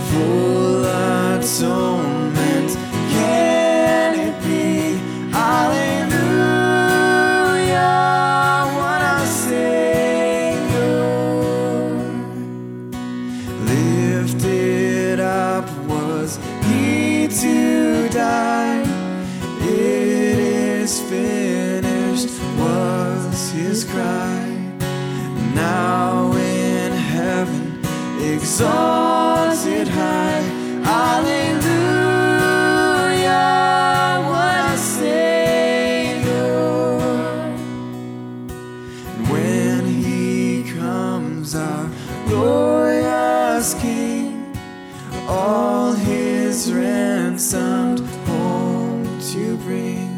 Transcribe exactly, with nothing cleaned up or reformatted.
full atonement. Can it be? Hallelujah, what a Savior. Lifted up was He to die. It is finished was His cry. Now in heaven exalted high. Hallelujah, what a Savior. And when He comes, our glorious King, all His ransomed home to bring.